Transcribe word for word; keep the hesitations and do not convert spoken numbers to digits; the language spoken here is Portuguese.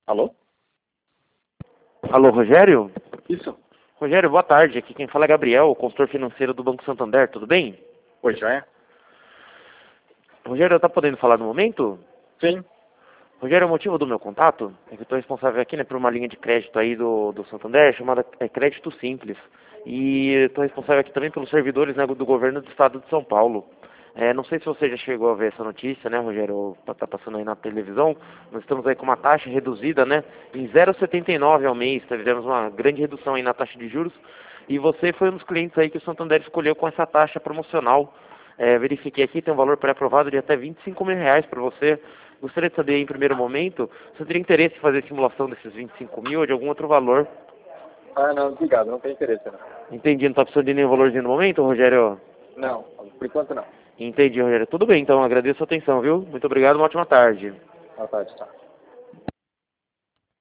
Alô? Alô, Rogério? Isso. Rogério, boa tarde. Aqui quem fala é Gabriel, consultor financeiro do Banco Santander, tudo bem? Oi, joia? Rogério, tá podendo falar no momento? Sim. Rogério, o motivo do meu contato é que eu estou responsável aqui, né, por uma linha de crédito aí do, do Santander chamada é, Crédito Simples. E estou responsável aqui também pelos servidores, né, do governo do estado de São Paulo. É, não sei se você já chegou a ver essa notícia, né, Rogério, ou tá, tá passando aí na televisão. Nós estamos aí com uma taxa reduzida, né, em zero vírgula setenta e nove ao mês. Tivemos uma grande redução aí na taxa de juros. E você foi um dos clientes aí que o Santander escolheu com essa taxa promocional. É, verifiquei aqui, tem um valor pré-aprovado de até vinte e cinco mil reais para você. Gostaria de saber, em primeiro momento, se você teria interesse em fazer simulação desses vinte e cinco mil ou de algum outro valor. Ah, não, obrigado, não tem interesse, não. Entendi, não está precisando de nenhum valorzinho no momento, Rogério? Não, por enquanto não. Entendi, Rogério. Tudo bem, então, agradeço a atenção, viu? Muito obrigado, uma ótima tarde. Boa tarde, tá.